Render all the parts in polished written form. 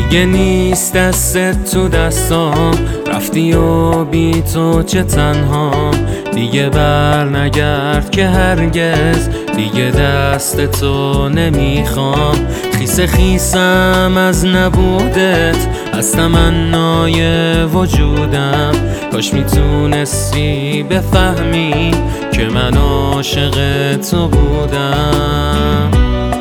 دیگه نیست دستت تو دستام، رفتی و بی تو چه تنهام. دیگه بر نگرد که هرگز دیگه دست تو نمیخوام. خیس خیسم از نبودت، از تمنای وجودم. کاش میتونستی بفهمی که من عاشق تو بودم.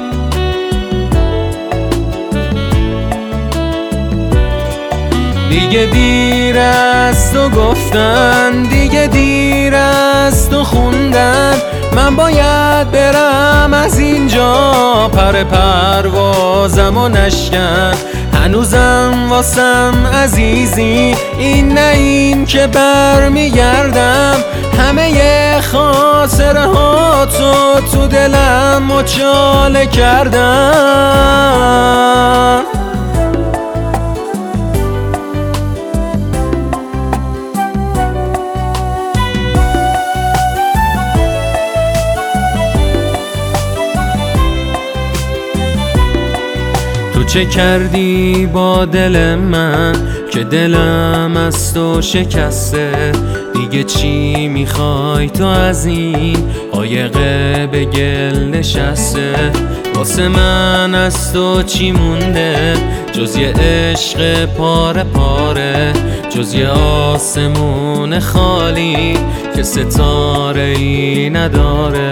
دیگه دیر است و گفتن، دیگه دیر است و خوندن. من باید برم از اینجا، پر پروازم و نشکن. هنوزم واسم عزیزی، این نه این که برمیگردم. همه خاطره ها تو دلم مچاله کردم. تو چه کردی با دل من که دلم از تو شکسته؟ دیگه چی میخوای تو از این قایقه به گل نشسته؟ واسه من از تو چی مونده جز یه عشق پاره پاره، جز یه آسمون خالی که ستاره ای نداره؟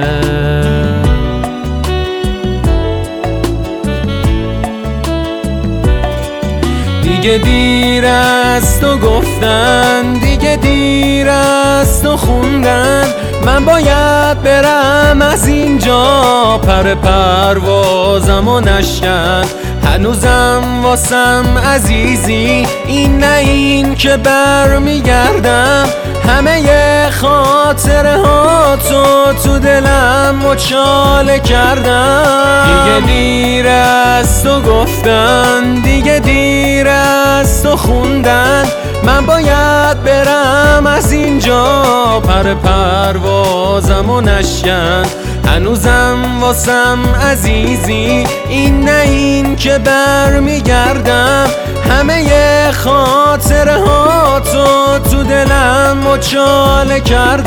دیگه دیر است و گفتن، دیگه دیر است و خوندن. من باید برم از اینجا، پر پروازم و نشکن. هنوزم واسم عزیزی، این نه این که برمیگردم. همه خاطره ها تو دلم مچاله کردم. دیگه دیر است و گفتن، دیگه دیر است و خوندن. من باید برم از اینجا، پر پروازم و نشکن. هنوزم واسم عزیزی، این نه این که برمیگردم. همه خاطره ها تو دلم مچاله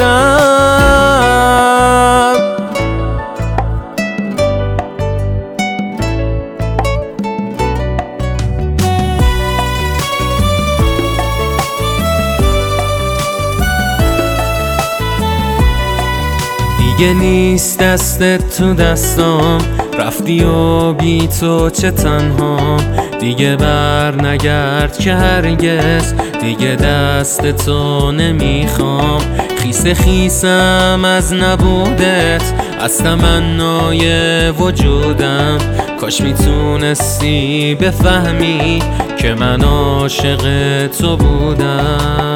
کردم. دیگه نیست دستت تو دستام، رفتی و بی تو چه تنهام. دیگه بر نگرد که هرگز دیگه دست تو نمیخوام. خیس خیسم از نبودت، از تمنای وجودم. کاش میتونستی بفهمی که من عاشق تو بودم.